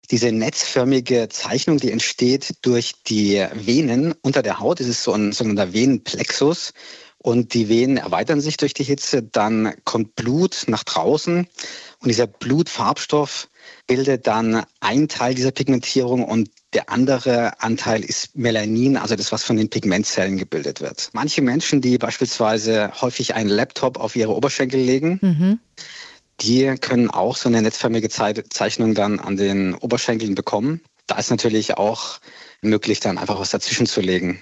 Diese netzförmige Zeichnung, die entsteht durch die Venen unter der Haut. Das ist so ein sogenannter Venenplexus. Und die Venen erweitern sich durch die Hitze. Dann kommt Blut nach draußen. Und dieser Blutfarbstoff bildet dann einen Teil dieser Pigmentierung und der andere Anteil ist Melanin, also das, was von den Pigmentzellen gebildet wird. Manche Menschen, die beispielsweise häufig einen Laptop auf ihre Oberschenkel legen, die können auch so eine netzförmige Zeichnung dann an den Oberschenkeln bekommen. Da ist natürlich auch möglich, dann einfach was dazwischen zu legen.